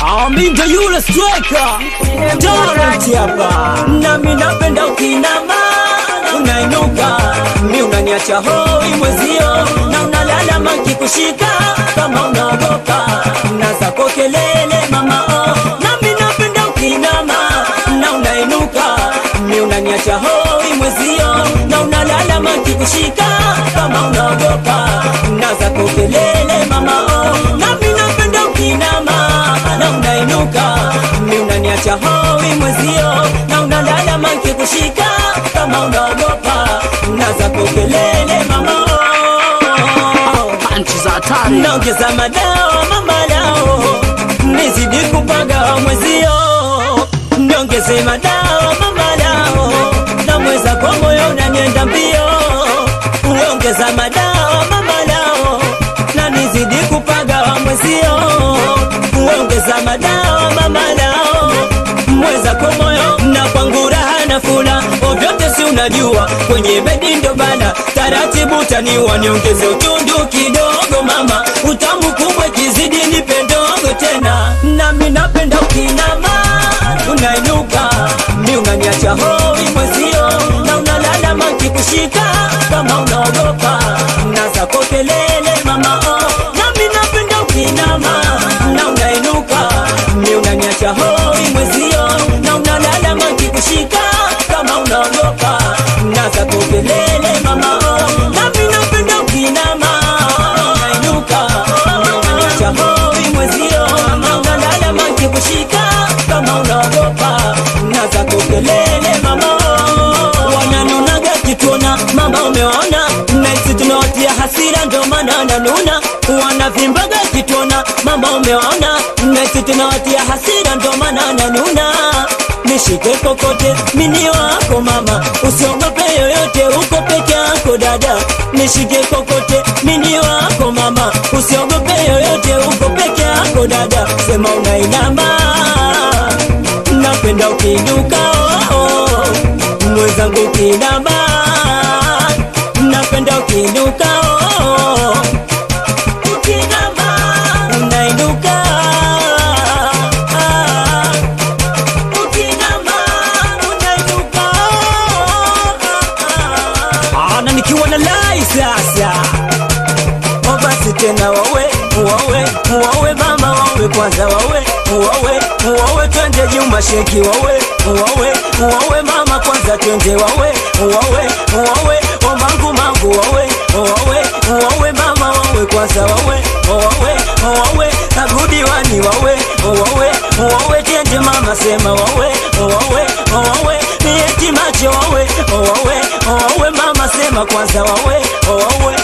Amindo yule striker Torrent hapa. Nami napenda ukinama unainuka, mi unaniacha hoi mwezio, na unalala maki kushika kama unaogopa na zako kelele mama oh. Nami napenda ukinama na unainuka, mi unaniacha hoi mwezio, na unalala maki kushika kama unaogopa na zako kelele mama oh. Nami napenda ukinama na unainuka, mi unaniacha hoi mwezio, na unalala maki kushika kama unaogopa na zako kelele mama oh. Panchi za hatari Naongeza madawa mama lao, nizidi kupaga mwezio. Niongeze madawa mama lao, na mweza kwa moyo unanienda mbio. Uongeza madawa mama lao, na nizidi kupaga mwezio. Uongeza madawa mama lao, mweza kwa moyo na kwangu raha na fula. Ovyote si unajua kwenye bedi ndo bana, taratibu taniwa. Niongeze utundu kidogo mama, utamu kubwa kizidi nipe ndogo tena. Nami napenda ukinama unainuka, mi unaniacha hoi mwezio, na unalala maki kushika kama unaogopa na zako kelele mama oh. Nami napenda ukinama na unainuka, mi unaniacha hoi mwezio, na unalala maki kushika kama unaogopa na zako kelele mama oh. Nami napenda ukinama unainuka, mi unaniacha hoi mwezio, na unalala maki kushika kama unaogopa na zako kelele mama oh. Wananonaga kitona mama umeona, naisi tunawatia hasira ndo maana nanuna. Wanavimbaga kitona mama umeona, naisi tunawatia hasira ndo maana nanuna. Nishike kokote mini wako mama, usiogope yoyote uko peke yako dada. Nishike kokote mini wako mama, usiogope yoyote uko peke yako dada. Sema unainama, napenda ukinuka oh, oh. Mwezangu ukinama, napenda ukinuka oh, oh. Ukinama, unainuka na nikiwa na lai sasa obasi tena wawe mama wawe kwanza wawe twende Juma Sheki wawe mama kwanza twende wawe mangu wawe mama wawe kwanza wawe agudi wani wawe twende mama sema wawe nieti macho wawe mama sema kwanza wawe